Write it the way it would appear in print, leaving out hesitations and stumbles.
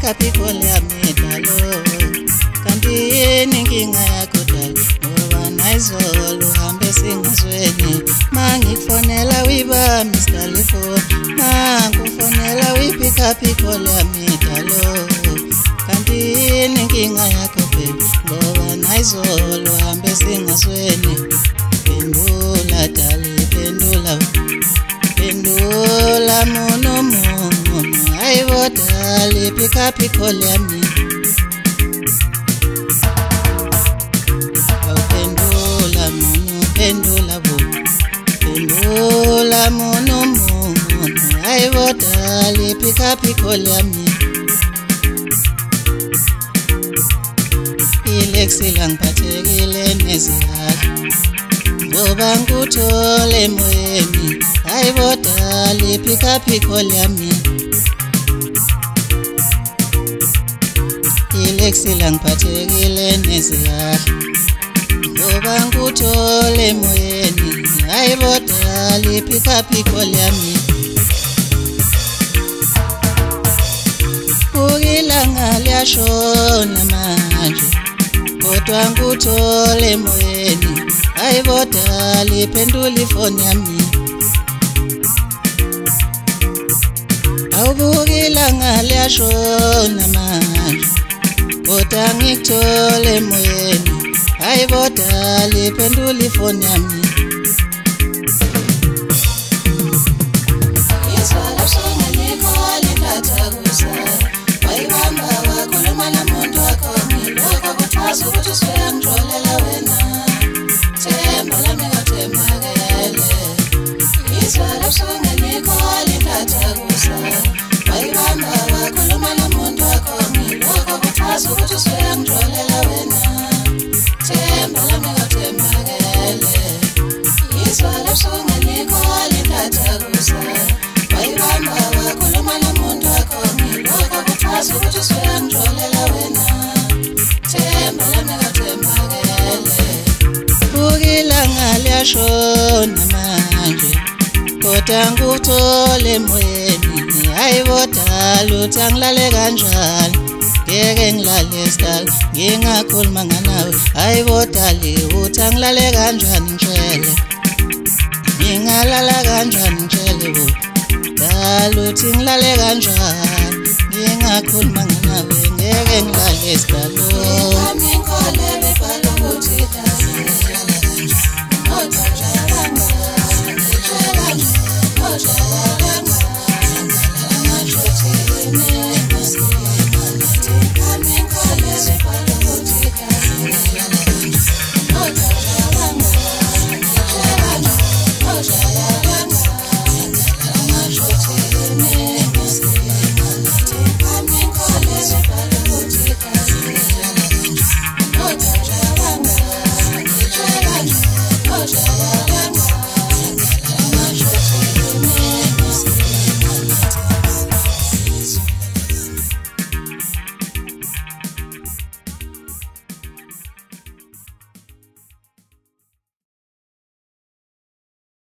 ipick-up yami dalo. Kanti yini inkinga yakho dalo? Ngoba nayizolo uhambe singazweni. Mangikufonela uyibambe isigalifoni. Mangikufonela uyipick-up yami dalo. Kanti yini inkinga yakho baby? Ngoba nayizolo uhambe singazweni. Pendula dali, pendula. Pendula mono mono, ayibo dali pick-up yami. Pendula mono, pendula bo. Pendula mono mono, ayibo dali pick-up yami. Ilexi langiphathekile nezihali. Ngoba ngikuthole emoyeni, ayibo dali pick-up yami. Ilexi langiphathekile nezihali. Ngoba ngikuthole emoyeni, ayibo dali pick-up yami. Ilanga liyashona manje, kodwa ngikuthole emoyeni, ayibo dali pendula ifoni yami. Awubuki ilanga liyashona manje, kodwa ngikuthole emoyeni, ayibo dali pendula ifoni yami. Ukuthi usuyangitholela wena, themba lami ngathembakele. Izwa labuhlungu ngikhola indatha kusa. Wayibamba wakhuluma nomuntu wakho ngilokho kuchaza ukuthi usuyangitholela wena, themba lami ngathembakele. Izwa labuhlungu ngikhola indatha kusa. Wayibamba wakhuluma nomuntu wakho ngilokho kuchaza ukuthi usuyangitholela wena. Ilanga liyashona manje, kodwa ngikuthole emoyeni, ayibo dali uthi angilale kanjani. Ngeke ngilale esidala ngingakhuluma nganawe, ayibo dali uthi angilale kanjani ngitshele. Ngingalala kanjani ngitshele bo dali uthi ngilale kanjani. Ngingakhuluma nganawe ngeke ngilale esidala.